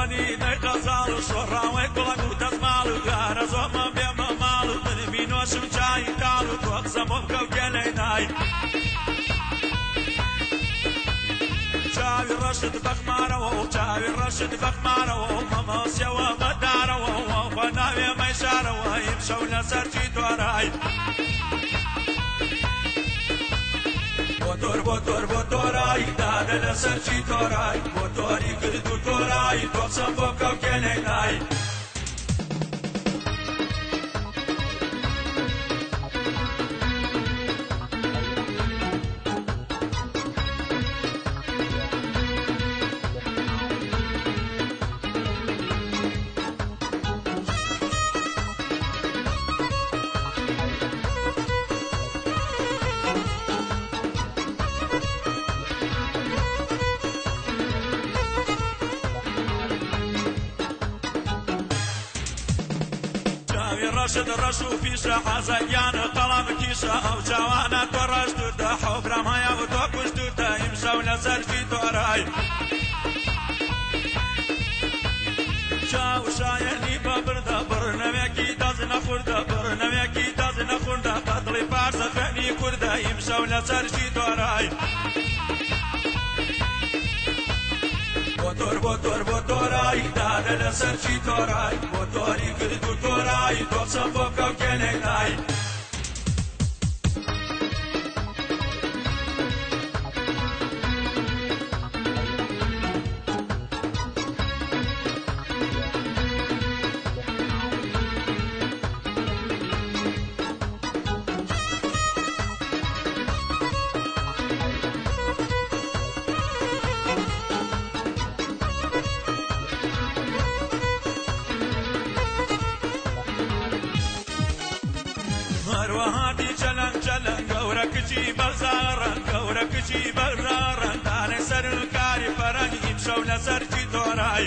زۆمەنی نەقەزاڵ و شۆڕاوەی گوڵک و دەزماڵ و گارە زۆمە بێمە ماڵ و من بینۆشم چای تاڵ و تۆ قسەمە بکە و گێلەی نای چاوی ڕەشت بەخمارەوە و چاوی ڕەشت بەخمارەوە و مەمەسیەوە بەدارەوە خۆ ناوێ مەیشارەوە هیم شەو لەسەرچی تۆرای بۆ تۆرایی دادە لەسەرچی تۆرای بۆ تۆری کرد و تۆرایی تۆقسەم بۆ بکە و گێلەی نای رشد رشو فيشا حزيان قلم كيشا او جوانا ترشد ده حبرم هيا وتوكشد ده يمشى ونسر في توراي شاو شايني ببرده برنميكي دازنا خورده برنميكي دازنا خورده قتلي فارس فني كرده يمشى ونسر في توراي بۆتۆرایی دادە لەسەرچی تۆرای بۆ تۆری کرد و تۆرایی تۆقسەم بۆ بکە و گێلەی نای هەروەهاتی چەلەن چەلەن گەورە کچی بەرزارن گەورە کچی بەرزارن دانێ سەر کاری فەرەنگ ئیمشەو لەسەرچی تۆرای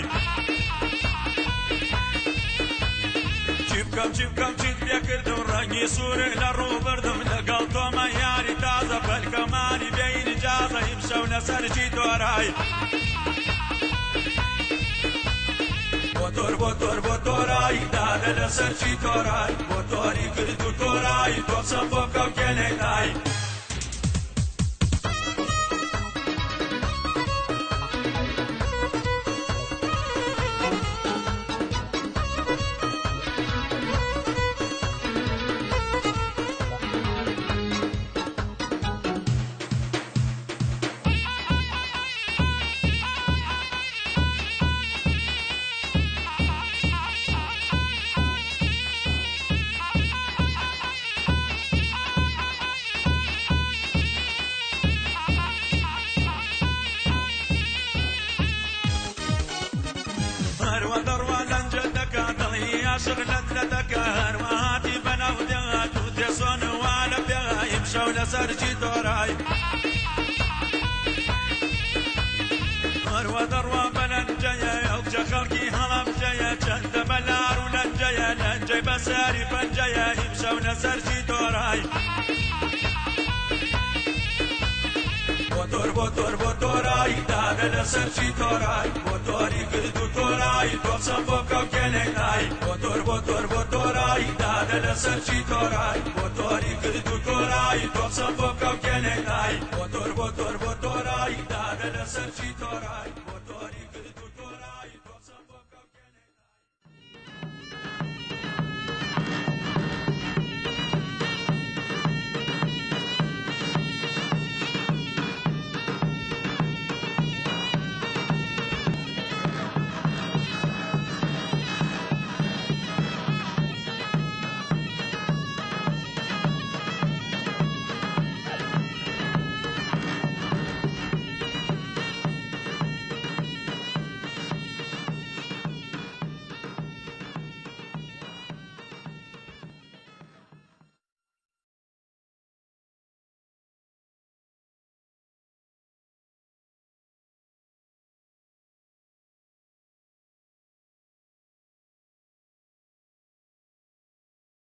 چی بکەم چیت پێکردم ڕەنگی سوورێ لە ڕوو بردم لەگەڵ تۆمە یاری تازە پەلکەمانی بێین جازە ئیمشەو لەسەرچی تۆرای بۆ تۆرایی دادە لەسەرچی تۆرای بۆ تۆری کرد و تۆرایی تۆقسەم بۆ بکە و گێلەی نای عاشق لذتك هرواتي بنو دغات وتسون وانا بها يمشوا لسرجي توراي هروا دروا بلنجيا يوجه خلقي هلم جيا جند بلار ولنجيا لنجي بساري فنجيا يمشوا لسرجي توراي بۆتۆرایی دادە لەسەرچی تۆرای بۆ تۆری کرد و تۆرایی تۆقسەم بۆ بکە و گێلەی نای بۆتۆرایی دادە لەسەرچی تۆرای بۆ تۆری کرد و تۆرایی تۆقسەم بۆ بکە و گێلەی نای